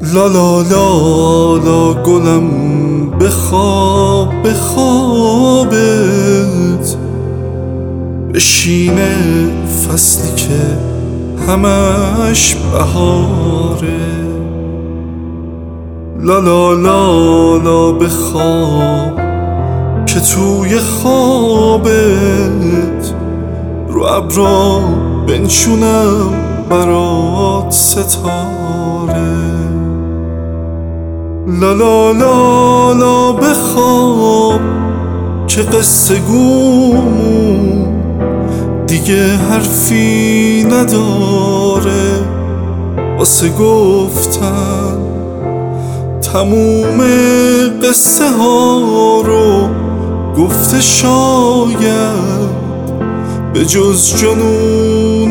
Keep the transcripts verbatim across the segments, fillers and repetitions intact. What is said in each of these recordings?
لا لا لا لا گلم بخواب به خوابت، بشینه فصلی که همش بهاره. لا لا لا لا بخواب که توی خوابت رو ابرا بنشونم برات ستاره. لا لا لا لا بخواب که قصه گومون دیگه حرفی نداره واسه گفتن. تموم قصه ها رو گفته شاید به جز جنون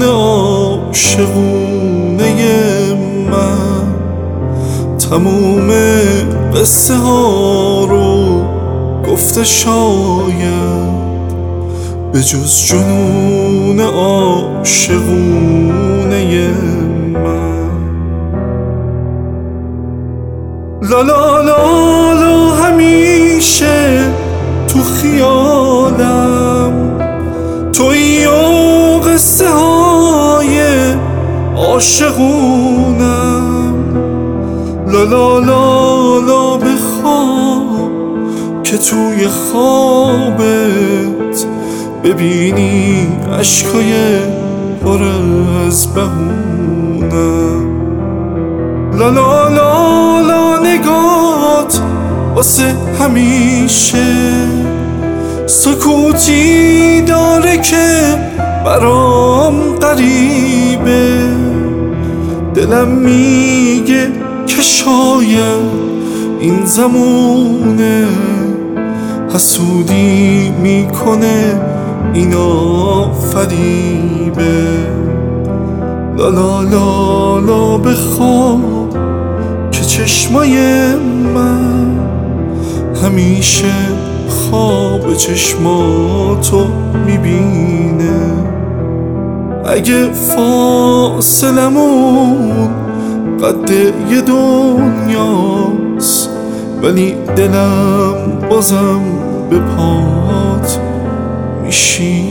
عاشقونه من. تموم قصه ها رو گفته شاید به جز جنون عاشقونه من. لا لا لا لا همیشه تو خیالم تویی و قصه های عاشقونم. لا لا لا لا بخواب که توی خوابت ببینی عشقای پر از بهونم. لا لا لا لا نگات واسه همیشه سکوتی داره که برام غریبه. دلم میگه که شاید این زمونه حسودی میکنه اینا فریبه. لا لا لا لا بخواب که چشمای من همیشه خواب چشماتو میبینه. اگه فاصلمون قد یه دنیاست ولی دلم بازم به پات میشینه.